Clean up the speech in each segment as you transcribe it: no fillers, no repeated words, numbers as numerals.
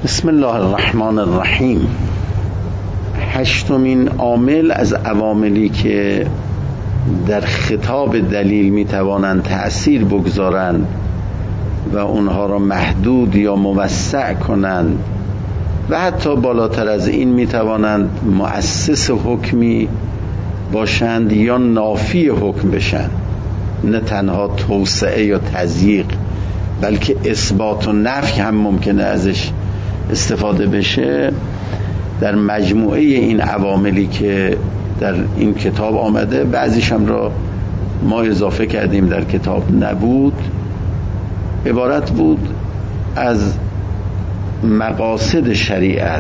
بسم الله الرحمن الرحیم. هشتمین عامل از عواملی که در خطاب دلیل میتوانند تأثیر بگذارند و اونها را محدود یا موسع کنند و حتی بالاتر از این میتوانند مؤسس حکمی باشند یا نافی حکم بشن، نه تنها توسعه یا تضییق بلکه اثبات و نفی هم ممکنه ازش استفاده بشه. در مجموعه این عواملی که در این کتاب آمده، بعضیش هم را ما اضافه کردیم در کتاب نبود، عبارت بود از مقاصد شریعت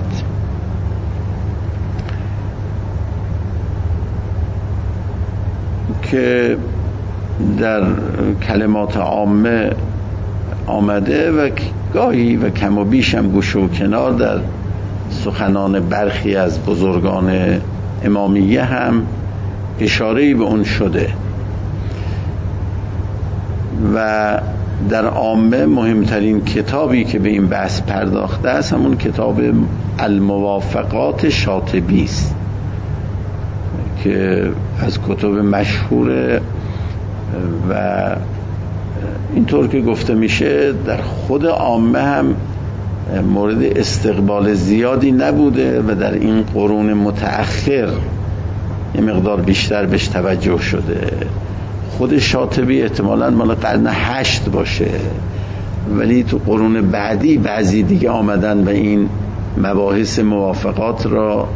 که در کلمات عامه آمده و گاهی و کم و بیش هم گوشه و کنار در سخنان برخی از بزرگان امامیه هم اشاره‌ای به اون شده. و در عامه مهمترین کتابی که به این بحث پرداخته است همون کتاب الموافقات شاطبی است که از کتب مشهور و اینطور که گفته میشه در خود عامه هم مورد استقبال زیادی نبوده و در این قرون متأخر یه مقدار بیشتر بهش توجه شده. خود شاطبی احتمالاً مال قرن 8 باشه، ولی تو قرون بعدی بعضی دیگه آمدن و این مباحث موافقات را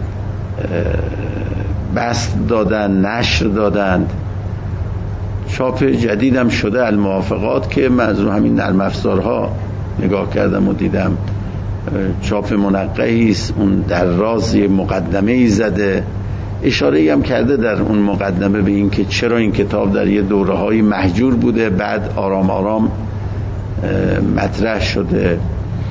بسط دادن، نشر دادند. چاپ جدیدم شده الموافقات که من از رو همین نرم افزارها نگاه کردم و دیدم چاپ منقحی است. اون در راز مقدمه‌ای زده، اشاره‌ای هم کرده در اون مقدمه به این که چرا این کتاب در یه دوره‌های محجور بوده، بعد آرام آرام مطرح شده.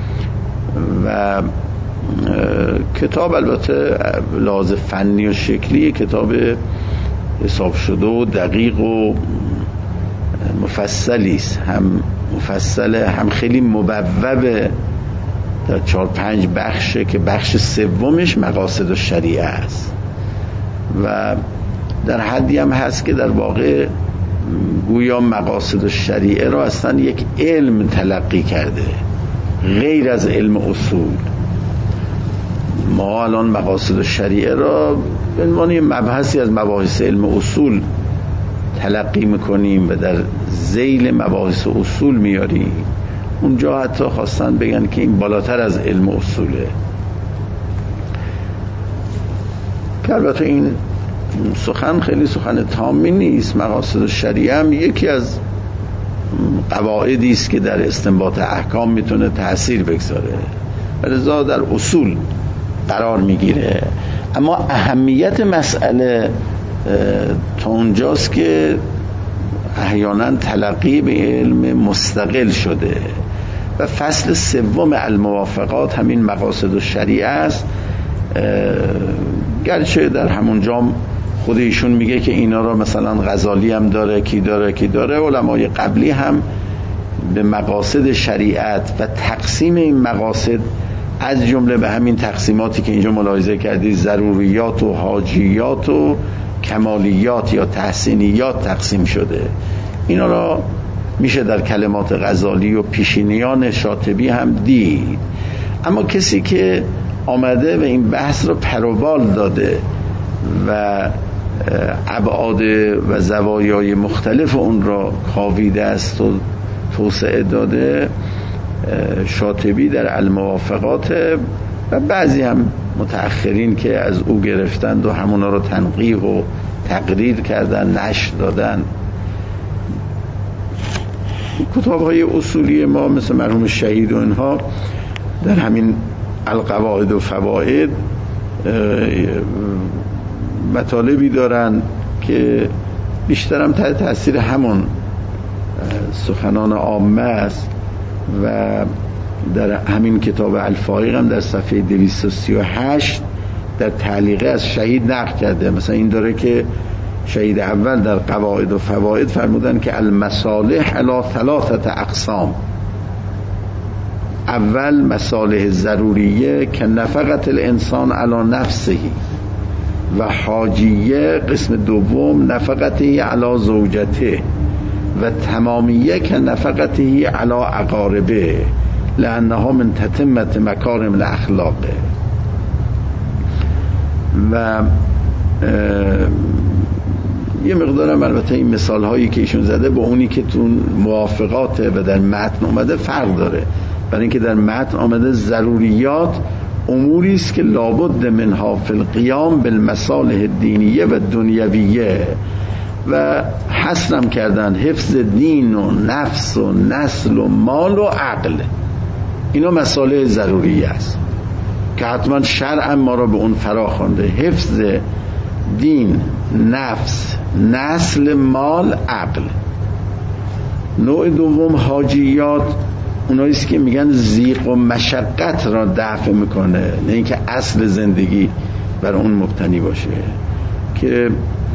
و کتاب البته لحاظ فنی و شکلی کتاب حساب شده و دقیق و مفصلی است، هم مفصله هم خیلی مبوبه در 4-5 بخشه که بخش سومش مقاصد الشریعه است و در حدی هم هست که در واقع گویا مقاصد الشریعه را اصلا یک علم تلقی کرده غیر از علم اصول. ما الان مقاصد الشریعه را به عنوان مبحثی از مباحث علم اصول تلقی میکنیم و در ذیل مباحث اصول میاریم. اونجا حتی خواستن بگن که این بالاتر از علم اصوله، که البته این سخن خیلی سخن تامی نیست. مقاصد الشریعه هم یکی از قواعدی است که در استنباط احکام میتونه تأثیر بگذاره و لذا در اصول قرار میگیره. اما اهمیت مسئله تا اونجاست که احیانا تلقی به علم مستقل شده و فصل سوم الموافقات همین مقاصد الشریعه است. گرچه در همون جام خود ایشون میگه که اینا را مثلا غزالی هم داره، کی داره. علمای قبلی هم به مقاصد شریعت و تقسیم این مقاصد از جمله به همین تقسیماتی که اینجا ملاحظه کردید، ضروریات و حاجیات و کمالیات یا تحسینیات تقسیم شده. اینا را میشه در کلمات غزالی و پیشینیان شاطبی هم دید. اما کسی که آمده و این بحث رو پروبال داده و ابعاد و زوایای مختلف اون را کاویده است و توسعه داده، شاطبی در الموافقات و بعضی هم متأخرین که از او گرفتند و همونا رو تنقیح و تقریر کردن، نشر دادن. کتاب‌های اصولی ما مثل مرحوم شهید و اینها در همین القواعد و فواید مطالبی دارن که بیشتر هم تحت تأثیر همون سخنان عامه است و در همین کتاب الفائق هم در صفحه 238 در تعلیقه از شهید نقل کرده. مثلا این داره که شهید اول در قواعد و فواید فرمودن که المصالح علی 3 اقسام، اول مصالح ضروریه که نفقت الانسان علی نفسه و حاجیه، قسم دوم نفقته علی زوجته و تمامیه که نفقته علی اقاربه لانها من تتمت مکارم الاخلاق. و یه مقدارم البته این مثال هایی که ایشون زده با اونی که تو موافقات و در متن اومده فرق داره، برای اینکه در متن آمده ضروریات اموری است که لابد منها فی القیام بالمصالح دینیه و دنیویه و حسنم کردن حفظ دین و نفس و نسل و مال و عقل. اینا مصالح ضروریه است که حتما شرع ما را به اون فرا خوانده، حفظ دین، نفس، نسل، مال، عقل. نوع دوم حاجیات، اوناییست که میگن ضیق و مشقت را دفع میکنه، نه اینکه اصل زندگی بر اون مبتنی باشه، که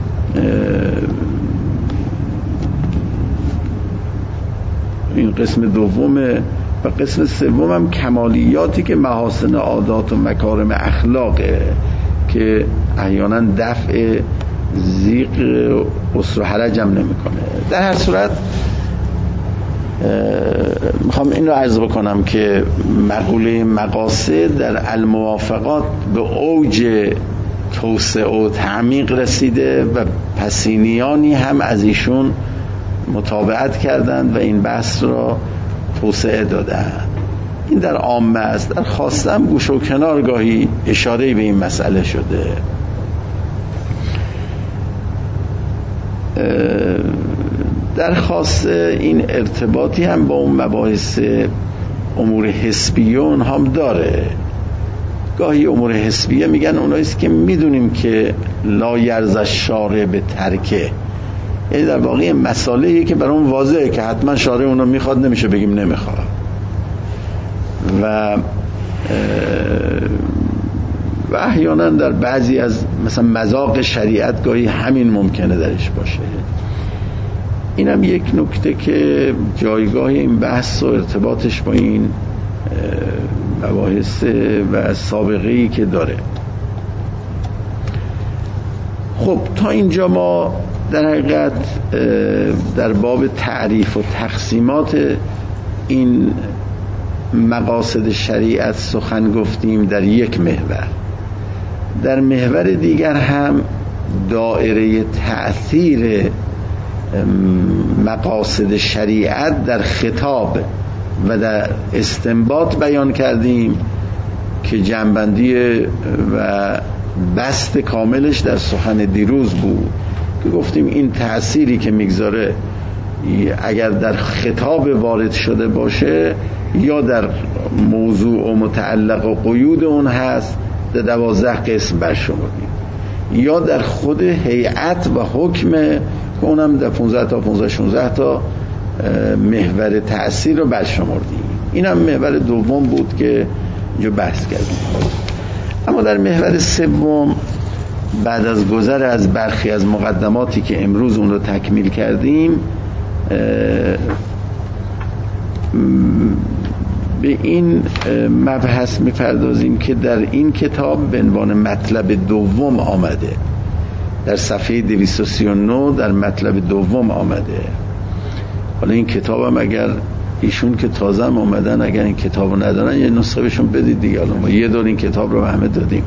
این قسم دومه. و قسم سوم هم کمالیاتی که محاسن عادات و مکارم اخلاقه که احیانا دفع ضیق اسر و حرج هم نمیکنه. در هر صورت میخوام این رو عرض بکنم که مقوله مقاصد در الموافقات به اوج توسعه و تعمیق رسیده و پسینیانی هم از ایشون متابعت کردند و این بحث را توسعه دادن. این در عامه است، در خاصه هم گوش و کنار گاهی اشاره به این مسئله شده. در خاصه این ارتباطی هم با اون مباحث امور حسبیون هم داره. گاهی امور حسبیه میگن اوناییست که میدونیم که لا یرضی الشارع به ترکه، یعنی در واقع مسائلی که برای اون واضحه که حتما شارع اونو میخواد، نمیشه بگیم نمیخواد. و احیانا در بعضی از مثلا مذاق شریعت گاهی همین ممکنه درش باشه. اینم یک نکته که جایگاه این بحث و ارتباطش با این مباحث و سابقه‌ای که داره. خب تا اینجا ما در حقیقت در باب تعریف و تقسیمات این مقاصد شریعت سخن گفتیم در یک محور. در محور دیگر هم دایره تأثیر مقاصد شریعت در خطاب و در استنباط بیان کردیم که جنبندی و بست کاملش در سخن دیروز بود که گفتیم این تأثیری که میگذاره اگر در خطاب وارد شده باشه یا در موضوع و متعلق و قیود اون هست، در 12 قسم برشمردیم، یا در خود هیئت و حکم که اونم در 15 تا 15 تا محور تأثیر رو برشمردیم. اینم محور دوم بود که اینجا بحث کردیم. اما در محور سوم بعد از گذر از برخی از مقدماتی که امروز اون رو تکمیل کردیم به این مبحث میپردازیم که در این کتاب به عنوان مطلب دوم آمده، در صفحه 239 در مطلب دوم آمده. حالا این کتاب هم اگر ایشون که تازه هم آمدن اگر این کتاب رو ندارن یه نسخه بهشون بدید دیگه. حالا ما یه دور این کتاب رو به همه دادیم.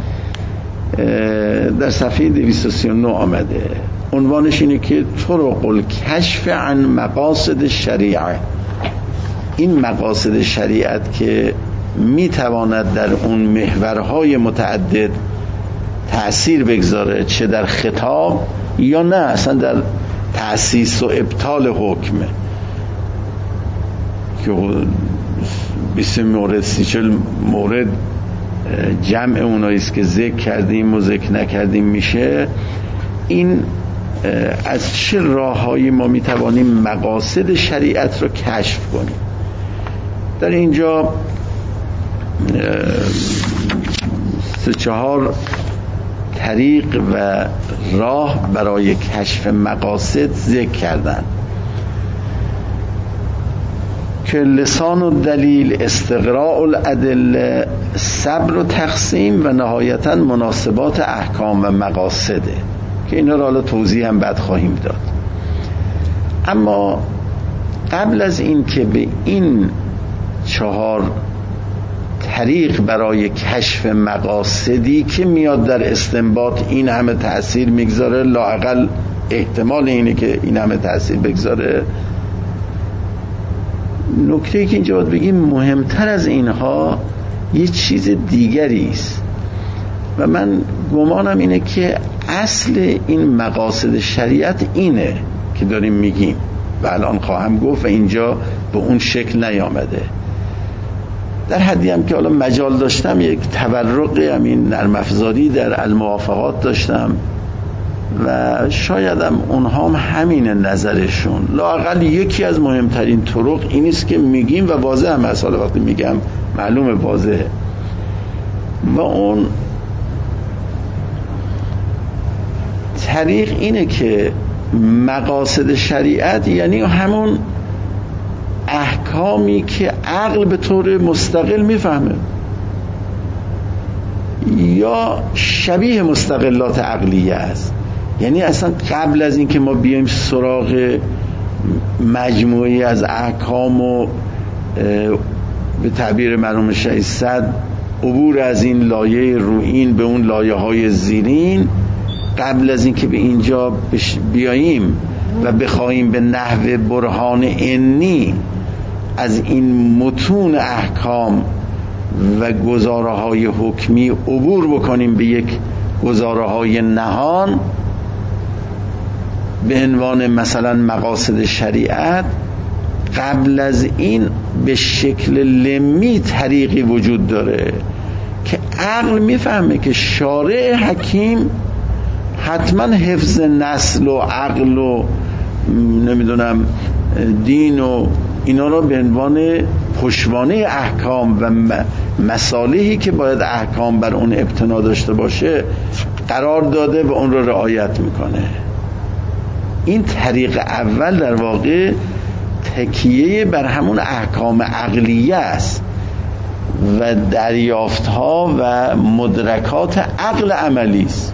در صفحه 239 آمده، عنوانش اینه که طرق الکشف عن مقاصد شریعه. این مقاصد شریعت که میتواند در اون محورهای متعدد تأثیر بگذاره، چه در خطاب یا نه اصلا در تأسیس و ابطال حکم، که 20 مورد 30 مورد جمع اوناییست که ذکر کردیم و ذکر نکردیم میشه. این از چه راههایی ما میتوانیم مقاصد شریعت رو کشف کنیم؟ در اینجا 3-4 طریق و راه برای کشف مقاصد ذکر کردن که لسان الدلیل، استقراء الادله، صبر و تقسیم و نهایتا مناسبات احکام و مقاصده که اینا رو حالا توضیح هم بعد خواهیم داد. اما قبل از این که به این 4 طریق برای کشف مقاصدی که میاد در استنباط این همه تأثیر میگذاره، لااقل احتمال اینه که این همه تأثیر بگذاره، نکته‌ای که اینجا باید بگیم مهمتر از اینها یه چیز دیگری است و من گمانم اینه که اصل این مقاصد شریعت اینه که داریم میگیم و الان خواهم گفت و اینجا به اون شکل نیامده. در حدی هم که حالا مجال داشتم یک تورق همین نرم افزاری در الموافقات داشتم و شایدم اونها هم همین نظرشون، لااقل یکی از مهمترین طرق این است که میگیم و واضح هم هست، حالا وقتی میگم معلومه واضحه، و اون طریق اینه که مقاصد شریعت یعنی همون احکامی که عقل به طور مستقل میفهمه یا شبیه مستقلات عقلیه است. یعنی اصلا قبل از این که ما بیایم سراغ مجموعی از احکام و به تعبیر مرحوم 600 عبور از این لایه روئین به اون لایه های زیرین، قبل از این که به اینجا بیاییم و بخواهیم به نحو برهان عنی از این متون احکام و گزاره‌های حکمی عبور بکنیم به یک گزاره‌های نهان به عنوان مثلا مقاصد شریعت، قبل از این به شکل لمی طریقی وجود داره که عقل میفهمه که شارع حکیم حتما حفظ نسل و عقل و نمیدونم دین و اینا را به عنوان پشتوانه احکام و مصالحی که باید احکام بر اون ابتنا داشته باشه قرار داده و اون را رعایت میکنه. این طریق اول در واقع تکیه بر همون احکام عقلیه است و دریافتها و مدرکات عقل عملی است،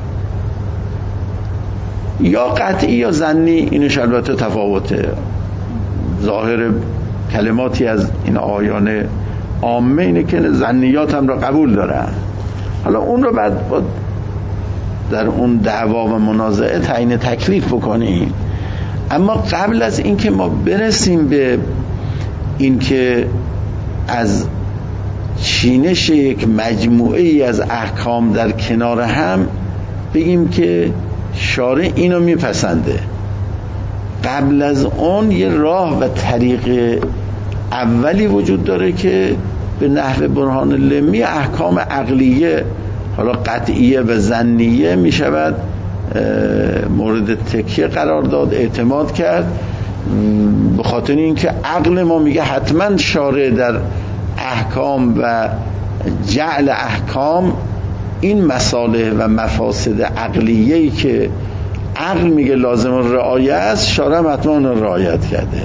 یا قطعی یا ظنی. اینش البته تفاوته. ظاهر کلماتی از این آیان عامه اینه که ظنیات هم را قبول دارن، حالا اون رو بعد در اون دعوا و منازعه تعیین تکلیف بکنیم. اما قبل از این که ما برسیم به این که از چینش یک مجموعه ای از احکام در کنار هم بگیم که شارع اینو میپسنده، قبل از اون یه راه و طریق اولی وجود داره که به نحو برهان لمی احکام عقلیه، حالا قطعیه و ظنیه می شود مورد تکیه قرار داد، اعتماد کرد، به خاطر اینکه عقل ما میگه حتما شارع در احکام و جعل احکام این مصالح و مفاسد عقلیه‌ای که عقل میگه لازم رعایت است، شارع هم حتما رعایت کرده.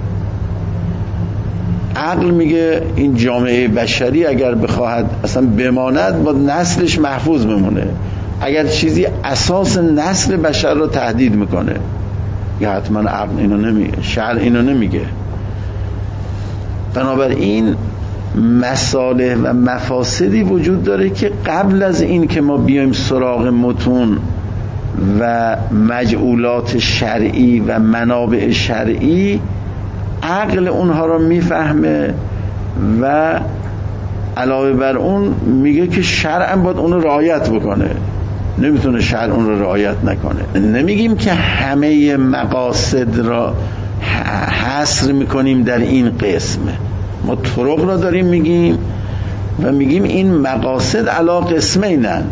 عقل میگه این جامعه بشری اگر بخواهد اصلا بماند با نسلش محفوظ بمونه، اگر چیزی اساس نسل بشر رو تهدید میکنه یا حتما عقل اینو نمیگه، شرع اینو نمیگه. بنابراین مصالح و مفاسدی وجود داره که قبل از این که ما بیایم سراغ متون و مجعولات شرعی و منابع شرعی، عقل اونها رو میفهمه و علاوه بر اون میگه که شرع باید اون رو رعایت بکنه، نمیتونه شرع اون رو رعایت نکنه. نمیگیم که همه مقاصد را حصر میکنیم در این قسم، ما طرق را داریم میگیم و میگیم این مقاصد علا قسمینند.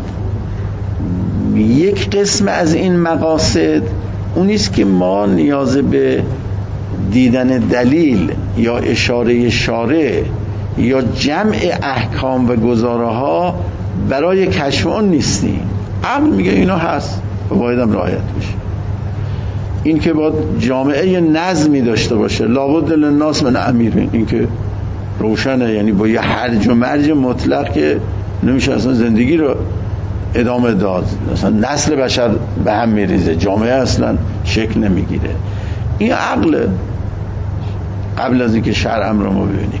یک قسم از این مقاصد اونیست که ما نیاز به دیدن دلیل یا اشاره شارع یا جمع احکام و گزاره ها برای کشف اون نیستیم. عقل میگه اینا هست و باید هم رعایت بشه. این که باید جامعه نظمی داشته باشه، لابد للناس من امیرین، این که روشنه، یعنی با یه هرج و مرج مطلق که نمیشه اصلا زندگی رو ادامه داد، اصلا نسل بشر به هم میریزه، جامعه اصلا شکل نمیگیره. این عقل قبل از اینکه شرع رو ما ببینیم.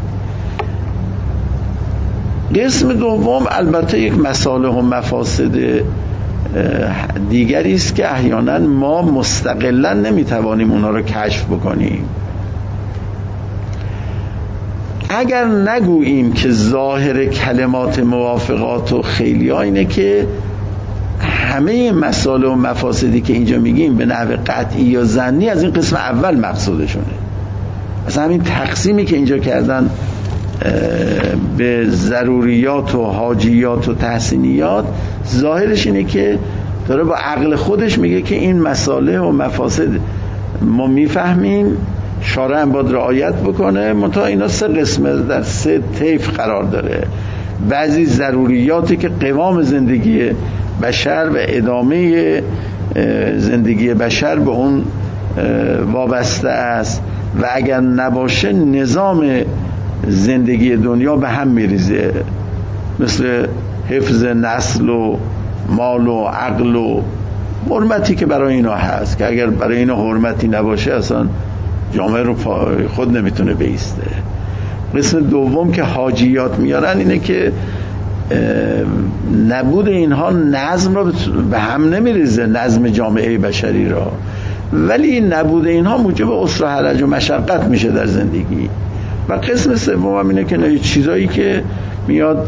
قسم دوم البته یک مصالح و مفاسد دیگری است که احیانا ما مستقلا نمیتوانیم اونا رو کشف بکنیم. اگر نگوییم که ظاهر کلمات موافقات و خیلی ها اینه که همه مصالح و مفاسدی که اینجا میگیم به نحو قطعی یا ظنی از این قسم اول مقصودشونه. اصلا همین تقسیمی که اینجا کردن به ضروریات و حاجیات و تحسینیات، ظاهرش اینه که داره با عقل خودش میگه که این مصالح و مفاسد ما میفهمیم، شارع هم باید رعایت بکنه، منتها اینا سه قسمه در سه طیف قرار داره. بعضی ضروریاتی که قوام زندگی بشر و ادامه زندگی بشر به اون وابسته است و اگر نباشه نظام زندگی دنیا به هم میریزه، مثل حفظ نسل و مال و عقل و حرمتی که برای اینا هست، که اگر برای اینا حرمتی نباشه اصلا جامعه رو خود نمیتونه بایسته. قسم دوم که حاجیات میارن اینه که نبود اینها نظم رو به هم نمیریزه، نظم جامعه بشری را، ولی نبود اینها موجب عسر و حرج و مشقت میشه در زندگی. و قسم سوم هم اینه که چیزایی که میاد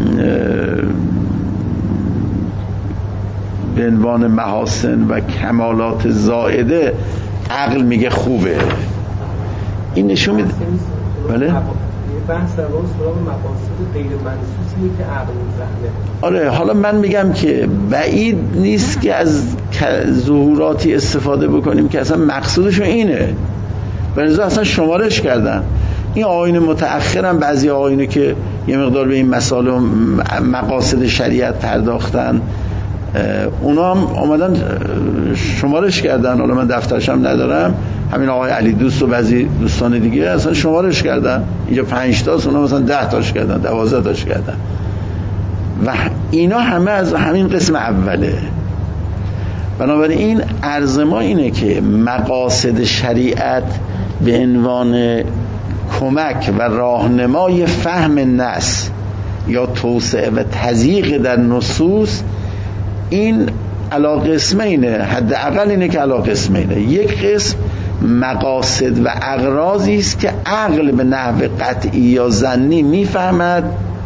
به عنوان محاسن و کمالات زائده عقل میگه خوبه. این نشون میده بله بحث در واقع سراغ مقاصد غیر منصوصی که عقل می‌فهمه. آره، حالا من میگم که بعید نیست که از ظهوراتی استفاده بکنیم که اصلا مقصودشون اینه، برای اصلا شمارش کردن. این آیین متأخر هم بعضی آیینه که یه مقدار به این مسائل و مقاصد شریعت پرداختن، اونا هم آمدن شمارش کردن. حالا من دفترش هم ندارم، همین آقای علی دوست و بعضی دوستان دیگه اصلا شمارش کردن، اینجا 5 تاست، اونا مثلا 10 تاش کردن، 12 تاش کردن، و اینا همه از همین قسم اوله. بنابراین عرض ما اینه که مقاصد شریعت به عنوان کمک و راهنمای فهم نص یا توسعه و تضییق در نصوص، این علا قسمینه، حداقل اینه که علا قسمینه. یک قسم مقاصد و اغراضی است که عقل به نحو قطعی یا ظنی میفهمد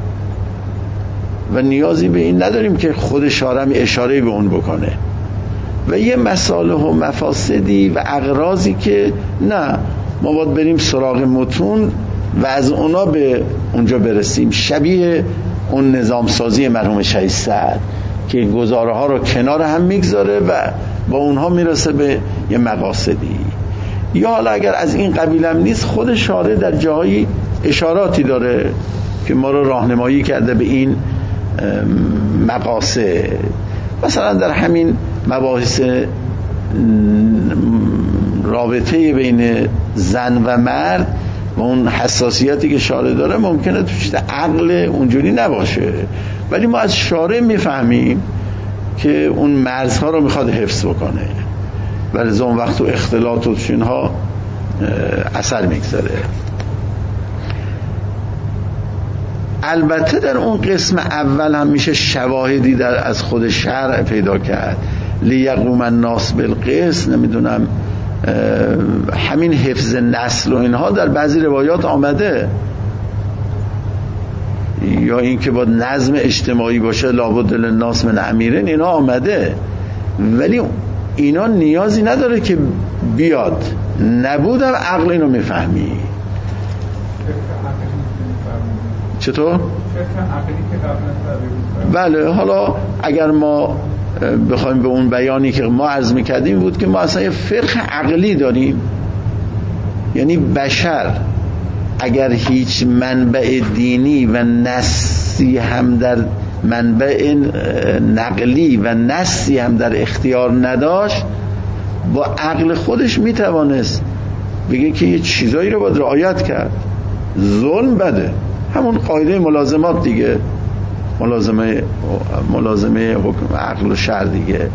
و نیازی به این نداریم که خود شارع اشاره به اون بکنه، و یه مصالح و مفاسدی و اغراضی که نه، ما باید بریم سراغ متون و از اونا به اونجا برسیم، شبیه اون نظام سازی مرحوم شهید سعد که گزاره ها رو کنار هم میگذاره و با اونها میرسه به یه مقاصدی. یا حالا اگر از این قبیلم نیست، خود شارع در جایی اشاراتی داره که ما رو راهنمایی کرده به این مقاصد. مثلا در همین مباحث رابطه بین زن و مرد و اون حساسیتی که شارع داره ممکنه تو چیز عقل اونجوری نباشه، ولی ما از شارع میفهمیم که اون مرزها رو میخواد حفظ بکنه، ولی اون وقت تو اختلاط و اینها اثر میگذاره. البته در اون قسم اول هم میشه شواهدی از خود شرع پیدا کرد، لیقوم الناس بالقسط، نمیدونم همین حفظ نسل و اینها در بعضی روایات آمده، یا این که با نظم اجتماعی باشه لابد للناس من امیرین، اینا آمده، ولی اینا نیازی نداره که بیاد، نبودم عقل اینو میفهمی. چطور؟ بله، حالا اگر ما بخوایم به اون بیانی که ما عرض میکردیم بود که ما اصلا یه فقه عقلی داریم، یعنی بشر اگر هیچ منبع دینی و نصی هم در منبع نقلی و نصی هم در اختیار نداشت، با عقل خودش میتوانست بگه که یه چیزایی رو باید رعایت کرد. ظلم بده، همون قاعده ملازمات دیگه، ملازمه حکم عقل و شرع دیگه.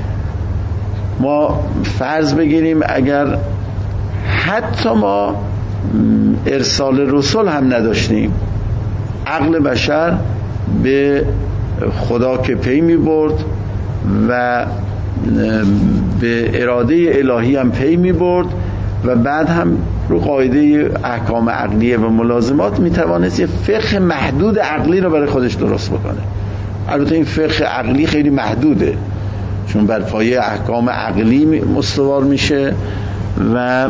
ما فرض بگیریم اگر حتی ما ارسال رسول هم نداشتیم، عقل بشر به خدا که پی می برد و به اراده الهی هم پی می برد و بعد هم رو قاعده احکام عقلیه و ملازمات می توانست یه فقه محدود عقلی رو برای خودش درست بکنه. البته این فقه عقلی خیلی محدوده، چون بر پایه احکام عقلی مستوار میشه و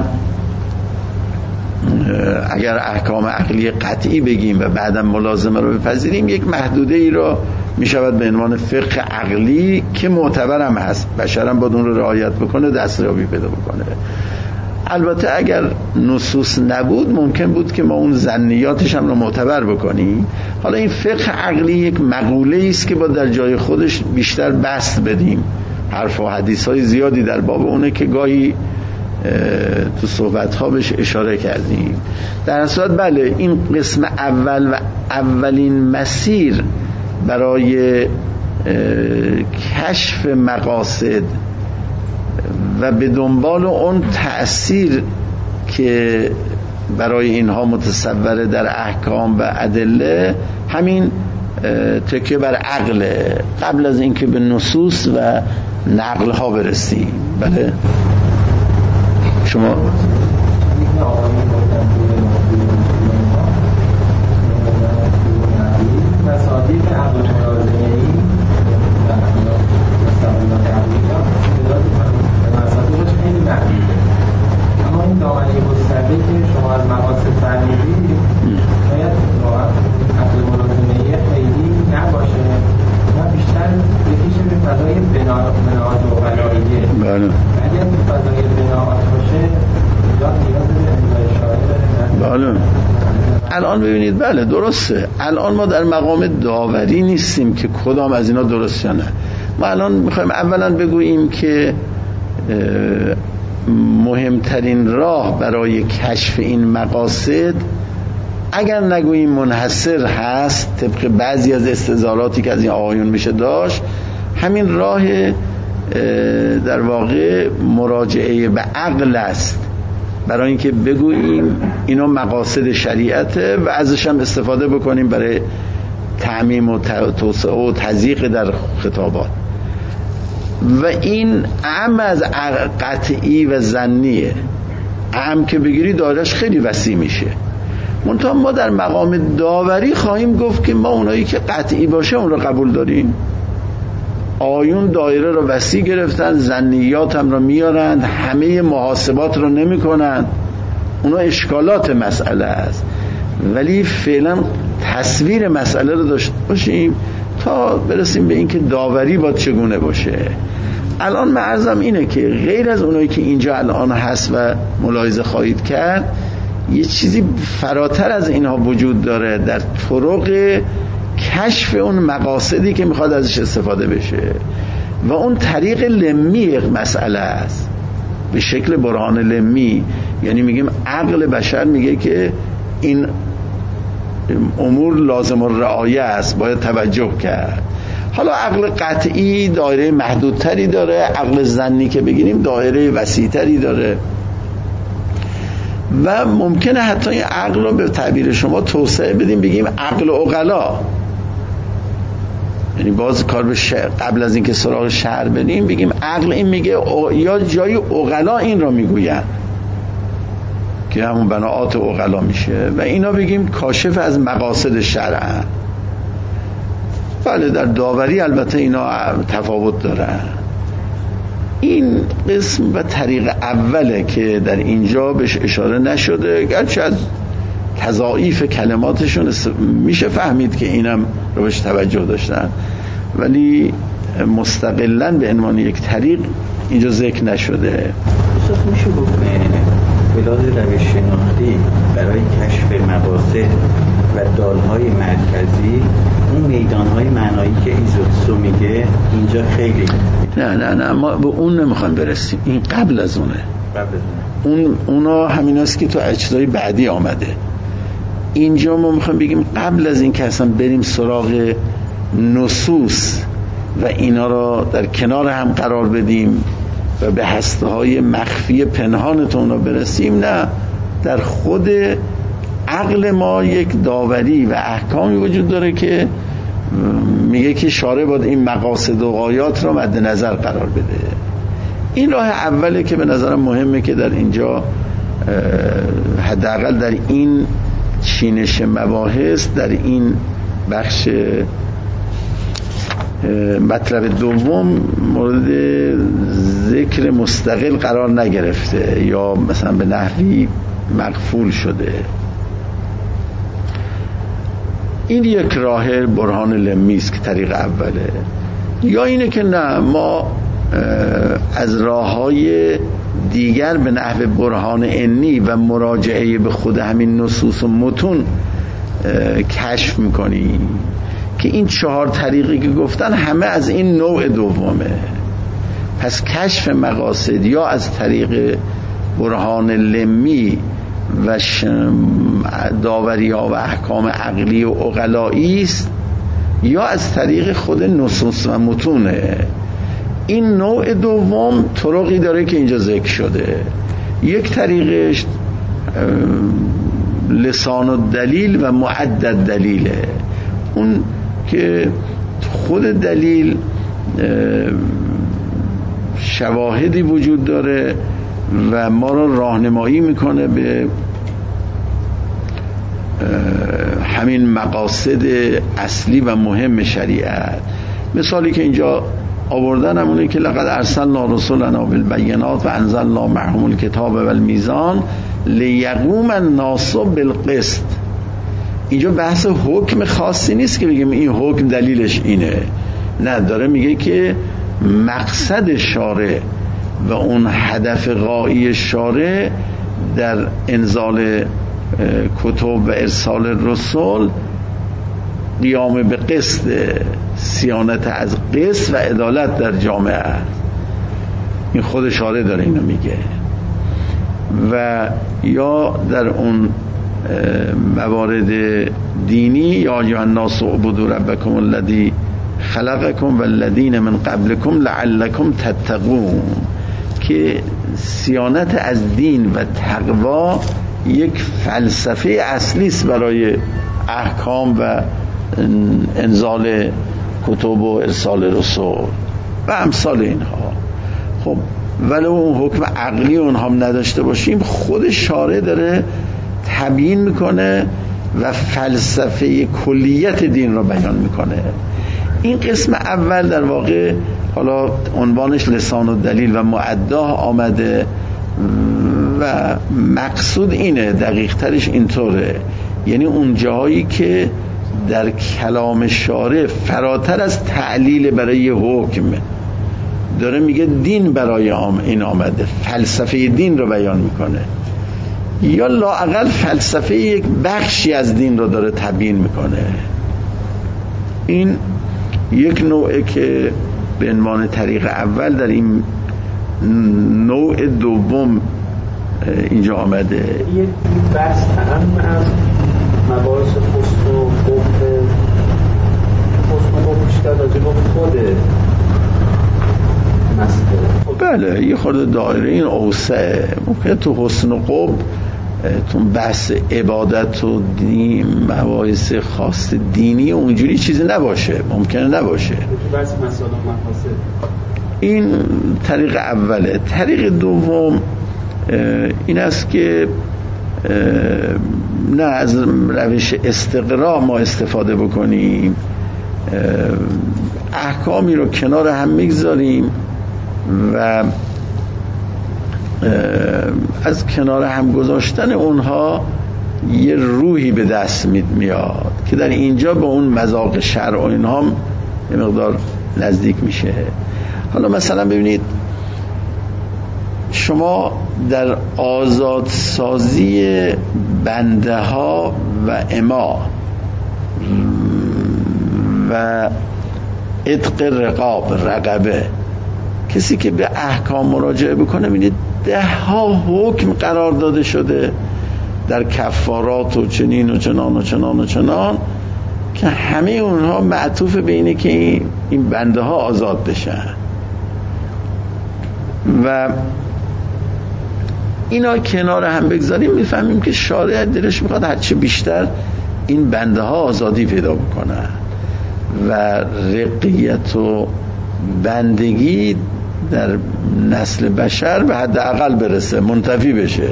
اگر احکام عقلی قطعی بگیم و بعدم ملازمه رو بپذیریم، یک محدوده ای رو میشود به عنوان فقه عقلی که معتبرم هست، بشرم باید اون رو رعایت بکنه، دستیابی پیدا بکنه. البته اگر نصوص نبود ممکن بود که ما اون ظنیاتش هم رو معتبر بکنیم. حالا این فقه عقلی یک مقوله است که باید در جای خودش بیشتر بسط بدیم. حرف و حدیث های زیادی در باب اونه که گاهی تو صحبت ها بهش اشاره کردیم. در صورت بله، این قسم اول و اولین مسیر برای کشف مقاصد و به دنبال اون تأثیر که برای اینها متصوره در احکام و ادله، همین تکیه بر عقل قبل از اینکه به نصوص و نقل ها برسیم. بله شما اما این دامنه مستقلی که شما از مقاصد فرمیدید باید واقعا عقل ملازمه خیلی نباشه و بیشتر بکشه به فضای بناعات و غلاییه. بله. اگر به فضای بناعات باشه ایجاد نیاز به امضای شاعر داره. بله. الان ببینید بله درسته، الان ما در مقام داوری نیستیم که کدام از اینا درست یا نه. ما الان میخوایم اولا بگوییم که مهمترین راه برای کشف این مقاصد، اگر نگوییم منحصر هست طبق بعضی از استدلالاتی که از این آقایون میشه داشت، همین راه در واقع مراجعه به عقل است، برای اینکه بگوییم اینا مقاصد شریعته و ازش هم استفاده بکنیم برای تعمیم و توسعه و تضییق در خطابات. و این اعم از قطعی و ظنیه. اعم که بگیری دایرش خیلی وسیع میشه. منتها ما در مقام داوری خواهیم گفت که ما اونایی که قطعی باشه اون رو قبول داریم. آیون دایره رو وسیع گرفتن، ظنیات هم رو میارن، همه محاسبات رو نمی کنن، اونا اشکالات مسئله است، ولی فعلا تصویر مسئله رو داشته باشیم تا برسیم به این که داوری باید چگونه باشه. الان من عرضم اینه که غیر از اونایی که اینجا الان هست و ملاحظه خواهید کرد، یه چیزی فراتر از اینها وجود داره در طرق کشف اون مقاصدی که میخواد ازش استفاده بشه و اون طریق لمی مسئله است، به شکل برهان لمی. یعنی میگیم عقل بشر میگه که این امور لازم الرعایه است، باید توجه کرد. حالا عقل قطعی دایره محدودتری داره، عقل ظنی که بگیریم دایره وسیعتری داره و ممکنه حتی این عقل رو به تعبیر شما توسعه بدیم، بگیم عقل عقلا. یعنی باز کار به قبل از اینکه سراغ شعر بریم بگیم عقل این میگه یا جای عقلا این رو میگوین که همون بناعات عقلا میشه و اینا بگیم کاشف از مقاصد شرع. بله در داوری البته اینا تفاوت دارن. این قسم و طریق اوله که در اینجا بهش اشاره نشده، گرچه از تضاعیف کلماتشون میشه فهمید که اینم رو بهش توجه داشتن، ولی مستقلاً به عنوان یک طریق اینجا ذکر نشده. اصلا میشه گفت بلاد روش شناختی برای کشف مقاصد و دالهای مرکزی اون میدانهای معنایی شنایی که ایزوتسو میگه اینجا خیلی نه ما به اون نمیخوایم برسیم، این قبل از اونه. اونا همین است که تو اجزای بعدی آمده. اینجا ما میخوایم بگیم قبل از این که اصلا بریم سراغ نصوص و اینا را در کنار هم قرار بدیم و به هسته‌های مخفی پنهانتون را برسیم، نه، در خود عقل ما یک داوری و احکامی وجود داره که میگه که شارع باید این مقاصد و غایات را مد نظر قرار بده. این راه اوله که به نظرم مهمه که در اینجا حداقل در این چینش مباحث، در این بخش مطلب دوم مورد ذکر مستقل قرار نگرفته یا مثلا به نحوی مغفول شده. این یک راه برهان لمی است که طریق اوله. یا اینه که نه، ما از راه‌های دیگر به نحو برهان عنی و مراجعه به خود همین نصوص و متون کشف میکنیم که این 4 طریقی که گفتن همه از این نوع دومه. پس کشف مقاصد یا از طریق برهان لمی و داوری ها و احکام عقلی و عقلایی است، یا از طریق خود نصوص و متونه. این نوع دوم طرقی داره که اینجا ذکر شده. یک طریقش لسان و دلیل و معدد دلیله، اون که خود دلیل شواهدی وجود داره و ما رو راهنمایی میکنه به همین مقاصد اصلی و مهم شریعت. مثالی که اینجا آوردن همونه که لقد ارسلنا رسولنا بالبینات و انزلنا معهم الکتاب والمیزان لیقوم الناس بالقسط. اینجا بحث حکم خاصی نیست که بگیم این حکم دلیلش اینه، نه، داره میگه که مقصد شارع و اون هدف غایی شارع در انزال کتب و ارسال رسول قیام به قسط، صیانت از قسط و عدالت در جامعه است. این خود شارع داره اینو میگه. و یا در اون موارد دینی، یا ایها الناس اعبدوا ربکم الذی خلقکم والذین من قبلکم لعلکم تتقون، که صیانت از دین و تقوا یک فلسفه اصلی است برای احکام و انزال کتب و ارسال رسول و امثال اینها. خب ولو اون حکم عقلی اونها هم نداشته باشیم، خود شارع داره تبیین میکنه و فلسفه کلیت دین رو بیان میکنه. این قسم اول در واقع حالا عنوانش لسان و دلیل و معدا آمده و مقصود اینه، دقیق ترش اینطوره، یعنی اون جاهایی که در کلام شارع فراتر از تعلیل برای حکم داره میگه دین برای این آمده، فلسفه دین رو بیان میکنه، یا لااقل فلسفه یک بخشی از دین رو داره تبیین میکنه. این یک نوعه که به عنوان طریق اول در این نوع دوم اینجا آمده. یک بحث اهم از مباحث حسن و قبح بیشتر راجع به خود مسئله. بله، یه خورده دایره این اوسعه. ممکنه تو حسن و قبح تو بحث عبادت و دین، مباحث خاص دینی اونجوری چیزی نباشه، ممکنه نباشه. تو بحث مسائل و مقاصد این طریق اوله. طریق دوم این است که نه از روش استقراء ما استفاده بکنیم، احکامی رو کنار هم میگذاریم و از کنار هم گذاشتن اونها یه روحی به دست میاد که در اینجا به اون مذاق شرع و اینها هم یه مقدار نزدیک میشه. حالا مثلا ببینید شما در آزادسازی بنده ها و اما و عتق رقاب، رقبه. کسی که به احکام مراجعه بکنه می‌بینید 10 حکم قرار داده شده در کفارات و چنین و چنان و چنان و چنان که همه اونها معطوف به اینه که این بنده ها آزاد بشن و اینا کنار هم بگذاریم میفهمیم که شارع دلش میخواد هرچه بیشتر این بنده ها آزادی پیدا بکنن و رقیت و بندگی در نسل بشر به حد اقل برسه، منتفی بشه.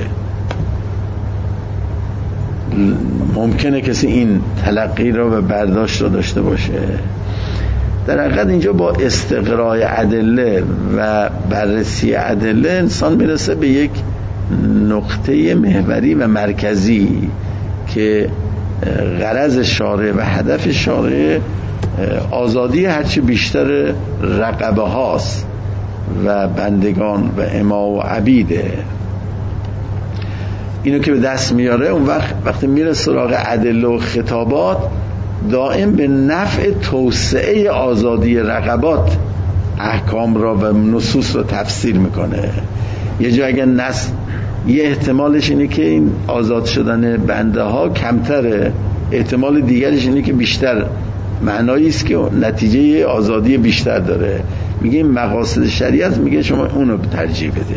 ممکنه کسی این تلقی را و برداشت را داشته باشه. در حقیقت اینجا با استقراء ادله و بررسی ادله انسان میرسه به یک نقطه محوری و مرکزی که غرض شارع و هدف شارع آزادی هرچی بیشتر رقبه هاست و بندگان و اما و عبیده. اینو که به دست میاره اون وقتی میره سراغ ادله و خطابات دائم به نفع توسعه آزادی رقبات احکام را و نصوص را تفسیر میکنه. یه جا اگر یه احتمالش اینه که این آزاد شدن بنده ها کمتره، احتمال دیگرش اینه که بیشتر، معنایی است که نتیجه آزادی بیشتر داره. میگه این مقاصد شریعت، میگه شما اونو ترجیح بده.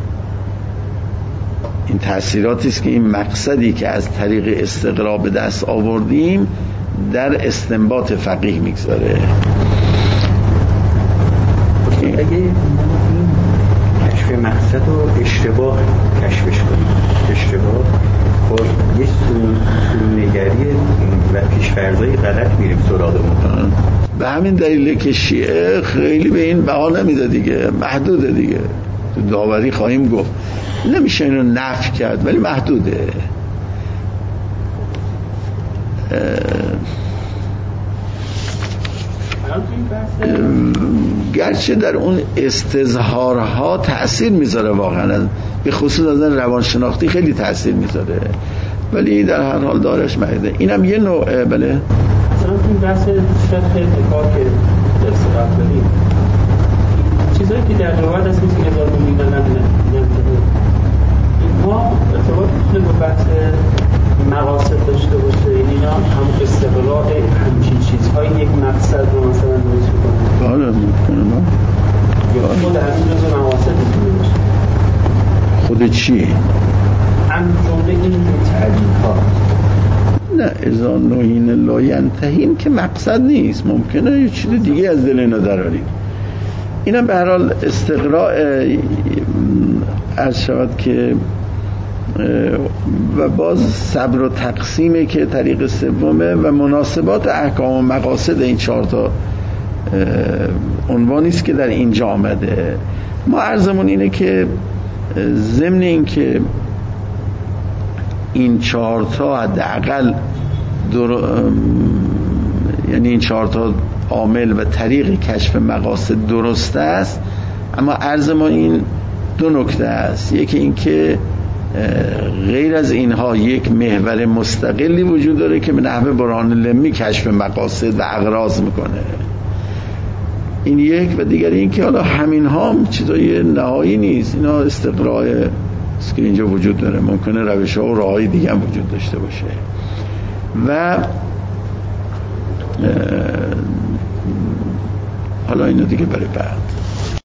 این تأثیراتی است که این مقصدی که از طریق استقراء به دست آوردیم در استنباط فقیه میگذاره. اگه این کشف مقصد و اشتباه کشفش کنیم، اشتباه با یه سونگری و پیشفرضای غلط میریم سراغمون. به همین دلیله که شیعه خیلی به این بها نمیده دیگه، محدوده دیگه. تو داوری خواهیم گفت نمیشه اینو نفی کرد ولی محدوده. گرچه در اون استظهارها تأثیر میذاره، واقعا به خصوص از روانشناختی خیلی تأثیر میذاره، ولی در هر حال دارش محدوده. اینم یه نوع. بله مثلا این بحث شرح اتکار که درس قبل داریم، چیزایی که در روایت هست مثل که دارم میدنم ما ارتباط میتونه با بحث مقاصد داشته باشه. اینا هم استقراء همچین چیزهای یک مقصد رو مثلا درست میکنه. بله میکنه. یا خود همین جزء مقاصد میتونه باشه. خود چی؟ هم جمله این تعلیل ها. نه، اذا نهین لا ینتهین که مقصد نیست. ممکنه یه چیز دیگه از دل اینا درارید. اینا به هر حال استقراء عرض شود که و باز صبر و تقسیمه که طریق سومه و مناسبات احکام و مقاصد این 4 تا عنوانی است که در اینجا آمده. ما عرضمون اینه که ضمن این که این 4 تا حداقل یعنی این 4 تا عامل و طریق کشف مقاصد درست است، اما عرض ما این 2 نکته است. یکی این که غیر از اینها یک محور مستقلی وجود داره که به نحو برهان لمی کشف مقاصد و اغراض میکنه. این یک. و دیگری این که حالا همین هم چیزای نهایی نیست، اینا استقراء است که اینجا وجود داره. ممکنه روش ها و راه های دیگه هم وجود داشته باشه و حالا اینو دیگه برای بعد.